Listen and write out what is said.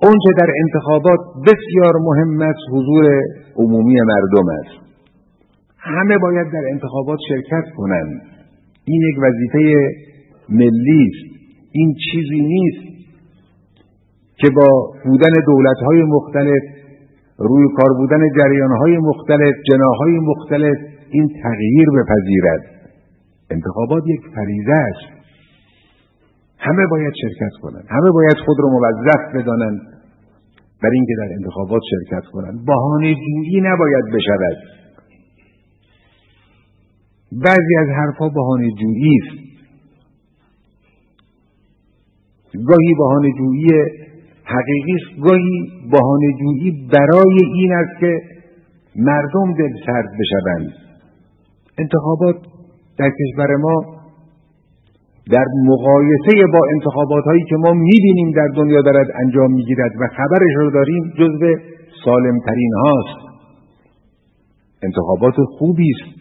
اونچه در انتخابات بسیار مهم است حضور عمومی مردم است. همه باید در انتخابات شرکت کنند. این یک وظیفه ملی است. این چیزی نیست که با بودن دولت‌های مختلف، روی کار بودن جریان‌های مختلف، جناح‌های مختلف این تغییر بپذیرد. انتخابات یک فریضه است. همه باید شرکت کنند. همه باید خود را موظف بدانند برای اینکه در انتخابات شرکت کنند. بهانه‌جویی نباید بشود. بعضی از حرفها بهانه‌جویی است. گاهی بهانه‌جویی حقیقی است، گاهی بهانه‌جویی برای این است که مردم دلسرد بشوند. انتخابات در کشور ما در مقایسه با انتخابات‌هایی که ما می‌بینیم در دنیا دارد انجام می‌گیرد و خبرش رو داریم جزو سالم‌ترین هاست. انتخابات خوبی است.